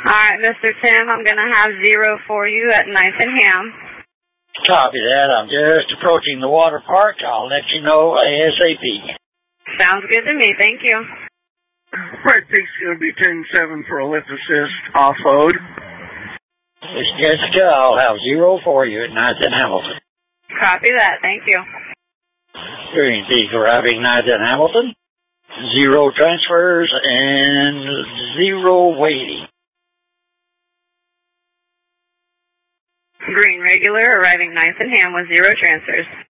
Alright, Mr. Tim, I'm going to have 0 for you at 9th and Ham. Copy that. I'm just approaching the water park. I'll let you know ASAP. Sounds good to me. Thank you. Right, Peak's going to be 10-7 for a lift assist offload. Miss Jessica, I'll have 0 for you at 9th and Hamilton. Copy that. Thank you. Green Peak arriving 9th and Hamilton. 0 transfers and 0 waiting. Green regular arriving 9th and Ham with 0 transfers.